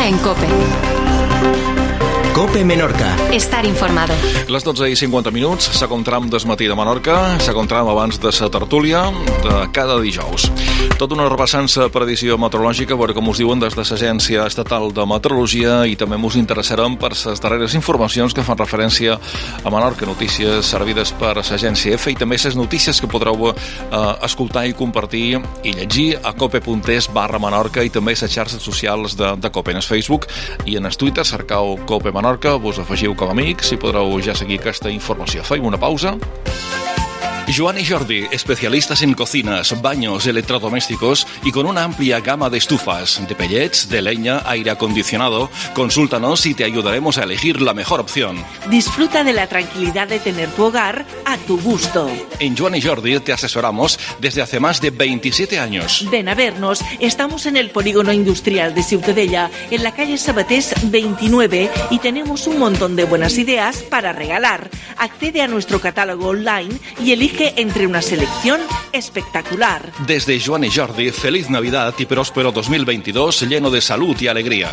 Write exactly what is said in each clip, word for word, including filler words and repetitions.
en COPE. COPE Menorca. Estar informado. Les dotze i cinquanta minuts, segon tram del matí de Menorca, segon tram abans de la tertúlia de cada dijous. Tot una repassança previsió meteorològica, veure com us diuen des de l'Agència Estatal de Meteorologia, i també us interessarem per les darreres informacions que fan referència a Menorca, notícies servides per l'Agència F, i també les notícies que podreu eh, escoltar i compartir i llegir a cope.es barra Menorca, i també a les xarxes socials de, de COPE, en el Facebook i en el Twitter. Cercau COPE Menorca, vos afegiu com a amics i podreu ja seguir aquesta informació. Fem una pausa. Joan y Jordi, especialistas en cocinas, baños, electrodomésticos y con una amplia gama de estufas, de pellets, de leña, aire acondicionado. Consúltanos y te ayudaremos a elegir la mejor opción. Disfruta de la tranquilidad de tener tu hogar a tu gusto. En Joan y Jordi te asesoramos desde hace más de veintisiete años. Ven a vernos. Estamos en el Polígono Industrial de Ciutadella, en la calle Sabatés veintinueve, y tenemos un montón de buenas ideas para regalar. Accede a nuestro catálogo online y elige entre una selección espectacular. Desde Joan y Jordi, feliz Navidad y próspero dos mil veintidós, lleno de salud y alegría.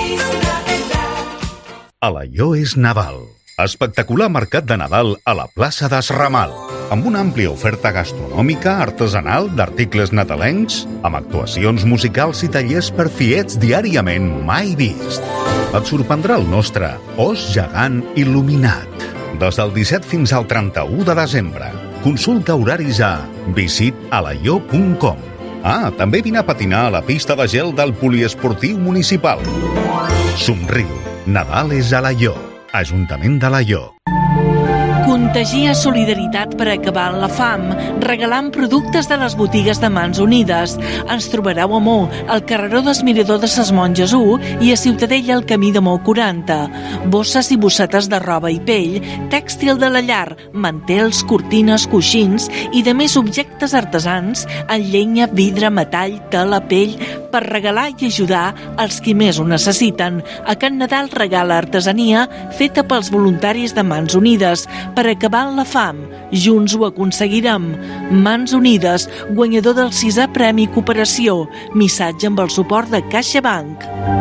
Alaior és Nadal. Espectacular mercat de Nadal a la plaça d'Esramal, amb una àmplia oferta gastronòmica, artesanal, d'articles nadalencs, amb actuacions musicals i tallers per fiets diàriament mai vist. Et sorprendrà el nostre os gegant il·luminat. Des del disset fins al trenta-u de desembre. Consulta horaris a visit alaior punt com. Ah, també vine a patinar a la pista de gel del Poliesportiu Municipal. Somriu. Nadal és a Alaior. Ajuntament d'Alaior. Contagia solidaritat per acabar amb la fam, regalant productes de les botigues de Mans Unides. Ens trobareu a Mó, al carreró del Mirador de ses Monges u, i a Ciutadella al camí de Mó quaranta. Bosses i bossetes de roba i pell, tèxtil de la llar, mantels, cortines, coixins i de més objectes artesans en llenya, vidre, metall, tela, pell, per regalar i ajudar als qui més ho necessiten. Aquest Nadal regala artesania feta pels voluntaris de Mans Unides, per acabar amb la fam. Junts ho aconseguirem. Mans Unides, guanyador del sisè Premi Cooperació. Missatge amb el suport de CaixaBank.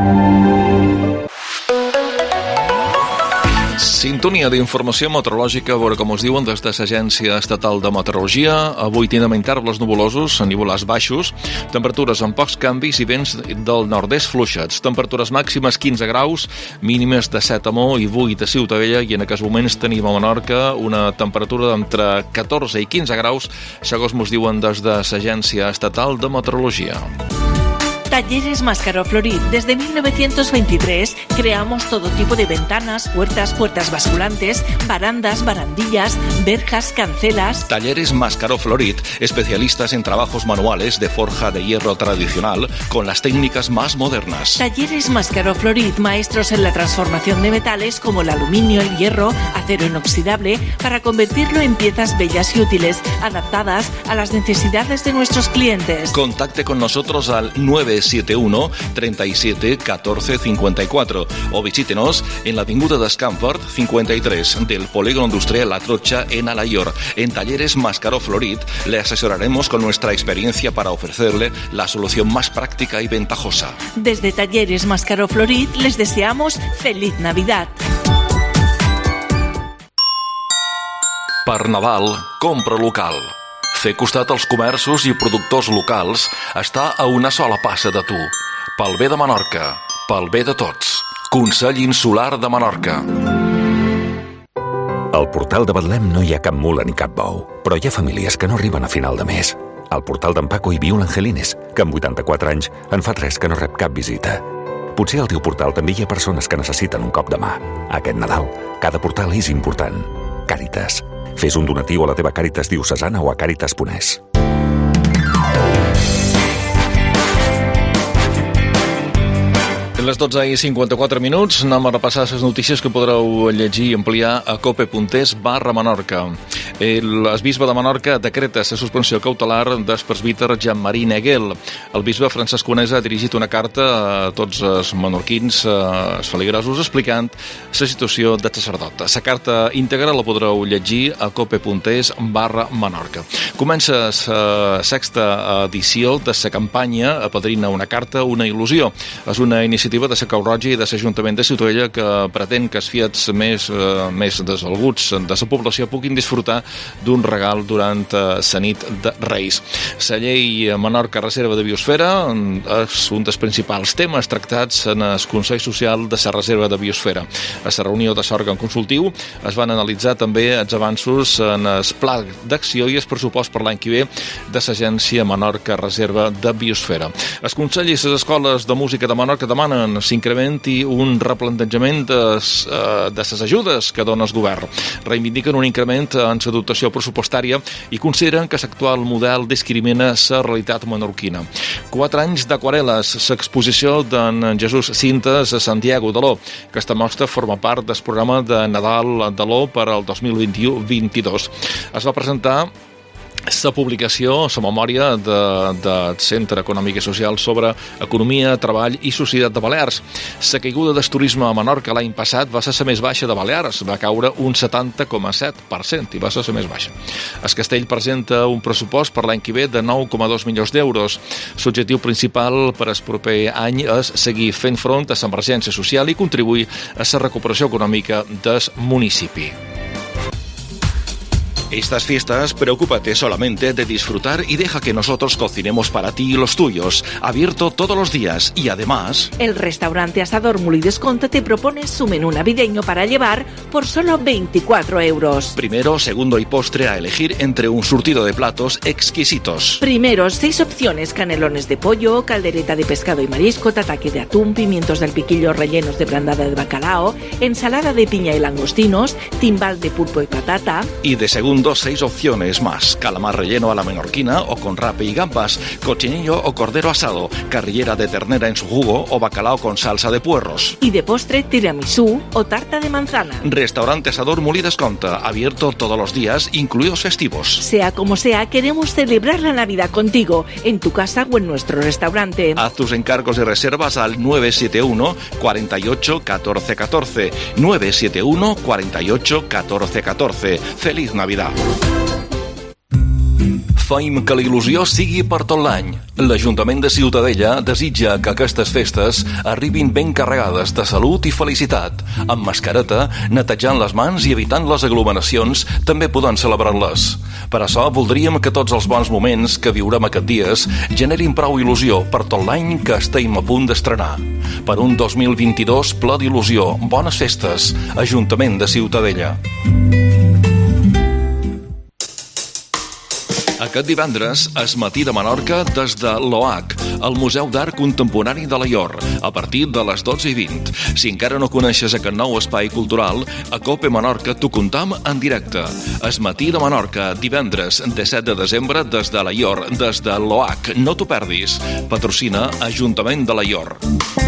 Sintonia d'informació meteorològica, a veure com us diuen des de l'Agència Estatal de Meteorologia. Avui tindrem intervals nuvolosos, nivolars baixos, temperatures amb pocs canvis i vents del nord-est fluixats. Temperatures màximes quinze graus, mínimes de set a Mó i vuit a Ciutadella, i en aquests moments tenim a Menorca una temperatura d'entre catorze i quinze graus, segons ens diuen des de l'Agència Estatal de Meteorologia. Talleres Mascaró Florit. Desde mil novecientos veintitrés creamos todo tipo de ventanas, puertas, puertas basculantes, barandas, barandillas, verjas, cancelas. Talleres Mascaró Florit, especialistas en trabajos manuales de forja de hierro tradicional con las técnicas más modernas. Talleres Mascaró Florit, maestros en la transformación de metales como el aluminio, el hierro, acero inoxidable, para convertirlo en piezas bellas y útiles, adaptadas a las necesidades de nuestros clientes. Contacte con nosotros al nueve siete uno, treinta y siete, catorce, cincuenta y cuatro o visítenos en la avinguda d'Escamport cincuenta y tres del Polígono Industrial La Trocha en Alaior. En Talleres Mascaró Florit le asesoraremos con nuestra experiencia para ofrecerle la solución más práctica y ventajosa. Desde Talleres Mascaró Florit les deseamos feliz Navidad. Per Nadal, compra local. Fer costat als comerços i productors locals està a una sola passa de tu. Pel bé de Menorca, pel bé de tots. Consell Insular de Menorca. Al portal de Betlem no hi ha cap mula ni cap bou, però hi ha famílies que no arriben a final de mes. Al portal d'en Paco hi viu l'Angelines, que amb vuitanta-quatre anys en fa tres que no rep cap visita. Potser al teu portal també hi ha persones que necessiten un cop de mà. Aquest Nadal, cada portal és important. Càritas. Fes un donatiu a la teva Càritas diocesana o a càritas punt es. Les dotze i cinquanta-quatre minuts anem a repassar les notícies que podreu llegir i ampliar a cope.es barra Menorca. El bisbe de Menorca decreta la suspensió cautelar del presbíter Jean-Marie Neguel. El bisbe Francesc Conesa ha dirigit una carta a tots els menorquins, els feligresos, explicant la situació del sacerdot. La carta íntegra la podreu llegir a cope.es barra Menorca. Comença la sexta edició de la campanya Apadrina una carta, una il·lusió. És una iniciativa executiva de la Creu Roja i de l'Ajuntament de Ciutadella, que pretén que els fiats més, eh, més desalguts de la població puguin disfrutar d'un regal durant la eh, nit de Reis. La llei Menorca Reserva de Biosfera és un dels principals temes tractats en el Consell Social de la Reserva de Biosfera. A la reunió de l'òrgan consultiu es van analitzar també els avanços en el pla d'acció i el pressupost per l'any que ve de l'Agència Menorca Reserva de Biosfera. El Consell i les escoles de música de Menorca demanen s'incrementi un replantejament de, de les ajudes que dona el govern. Reivindiquen un increment en la dotació pressupostària i consideren que l'actual model discrimina la realitat menorquina. Quatre anys d'aquarel·les, l'exposició d'en Jesús Cintas a Santiago de l'O. Aquesta mostra forma part del programa de Nadal de l'O per al dos mil vint-u vint-i-dos. Es va presentar la publicació, la memòria del de, de Centre Econòmic i Social sobre Economia, Treball i Societat de Balears. La caiguda del turisme a Menorca l'any passat va ser la més baixa de Balears, va caure un setanta coma set per cent i va ser la més baixa. El castell presenta un pressupost per l'any que ve de nou coma dos milions d'euros. L'objectiu principal per al proper any és seguir fent front a l'emergència social i contribuir a la recuperació econòmica del municipi. Estas fiestas, preocúpate solamente de disfrutar y deja que nosotros cocinemos para ti y los tuyos. Abierto todos los días y además... El restaurante Asador Muli Desconto te propone su menú navideño para llevar por solo veinticuatro euros. Primero, segundo y postre a elegir entre un surtido de platos exquisitos. Primero, seis opciones: canelones de pollo, caldereta de pescado y marisco, tataki de atún, pimientos del piquillo rellenos de brandada de bacalao, ensalada de piña y langostinos, timbal de pulpo y patata. Y de segundo, seis opciones más: calamar relleno a la menorquina o con rape y gambas, cochinillo o cordero asado, carrillera de ternera en su jugo o bacalao con salsa de puerros. Y de postre, tiramisú o tarta de manzana. Restaurante Asador Muli Desconto, abierto todos los días, incluidos festivos. Sea como sea, queremos celebrar la Navidad contigo, en tu casa o en nuestro restaurante. Haz tus encargos y reservas al nueve siete uno, cuarenta y ocho, catorce catorce. nueve siete uno, cuarenta y ocho, catorce catorce. Feliz Navidad. Feim que la il·lusió sigui per tot l'any. L'Ajuntament de Ciutadella desitja que aquestes festes arribin ben carregades de salut i felicitat. Amb mascareta, netejant les mans i evitant les aglomeracions, també poden celebrar-les. Per això, voldríem que tots els bons moments que viurem aquests dies generin prou il·lusió per tot l'any que estem a punt d'estrenar. Per un dos mil vint-i-dos ple d'il·lusió. Bones festes. Ajuntament de Ciutadella. Aquest divendres, es matí de Menorca des de l'O H, el Museu d'Art Contemporani de l'Aior, a partir de les dotze i vint. Si encara no coneixes aquest nou espai cultural, a Cope Menorca t'ho contam en directe. Es matí de Menorca, divendres, disset de desembre, des de l'Aior, des de l'O H. No t'ho perdis. Patrocina Ajuntament de l'Aior.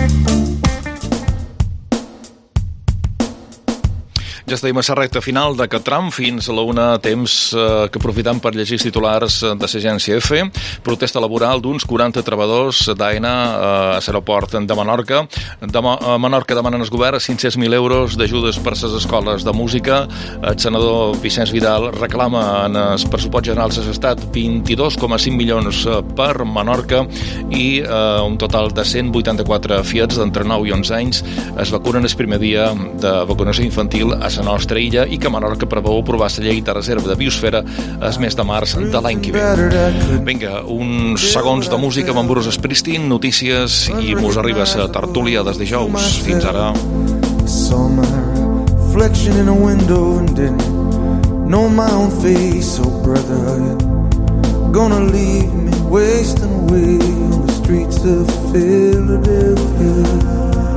Ja estem a la recta final d'aquest tram, fins a la una, temps eh, que aprofitam per llegir els titulars de l'agència F. Protesta laboral d'uns quaranta treballadors d'AENA a l'aeroport de Menorca. De a Menorca demanen al govern cinc-cents mil euros d'ajudes per a les escoles de música. El senador Vicenç Vidal reclama en el pressupost general de l'Estat vint-i-dos coma cinc milions per Menorca i eh, un total de cent vuitanta-quatre fiats d'entre nou i onze anys es vacunen el primer dia de vacunació infantil a la nostra illa i que Menorca preveu aprovar la llei de reserva de biosfera el mes de març de l'any que ve. Vinga, uns segons de música amb Bruce Springsteen, notícies i mos arriba a tertúlia des dijous. Fins ara. Gonna leave me wasting away on the streets of Philadelphia.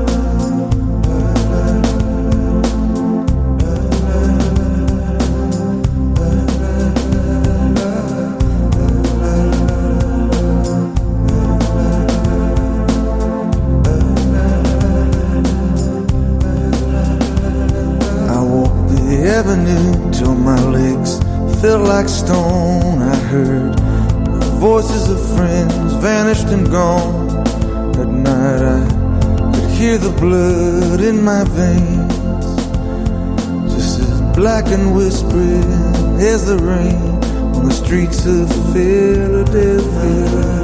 Till my legs felt like stone. I heard the voices of friends vanished and gone. At night I could hear the blood in my veins, just as black and whispering as the rain on the streets of Philadelphia.